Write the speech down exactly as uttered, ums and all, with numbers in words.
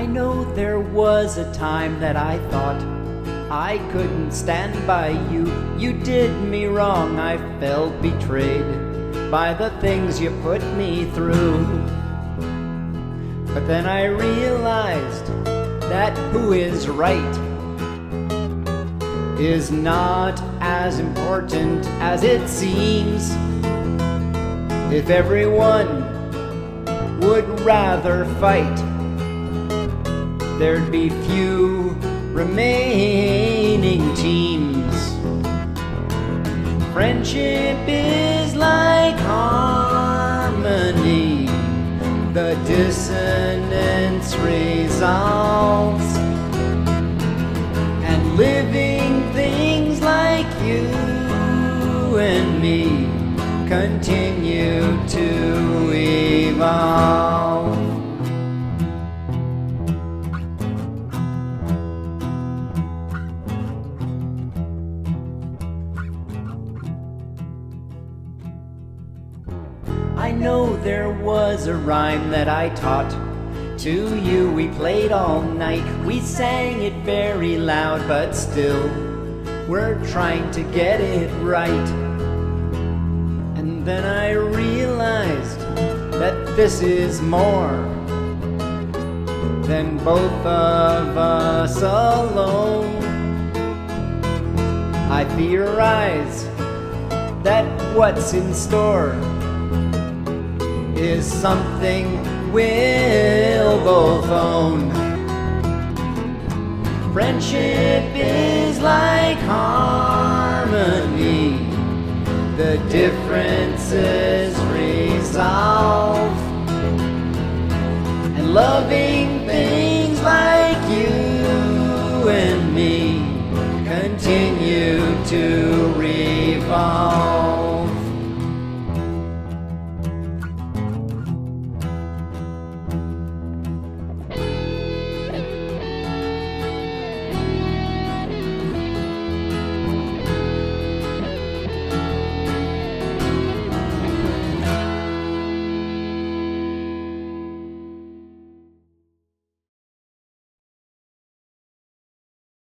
know there was a time that I thought I couldn't stand by you. You did me wrong, I felt betrayed by the things you put me through. But then I realized that who is right is not as important as it seems. If everyone would rather fight, there'd be few remaining teams. Friendship is like harmony, the dissonance resolves, and living things like you and me continue to evolve. I know there was a rhyme that I taught to you. We played all night, we sang it very loud, but still we're trying to get it right. And then I realized that this is more than both of us alone. I theorize that what's in store is something we'll both own. Friendship is like harmony, the differences resolve, and loving things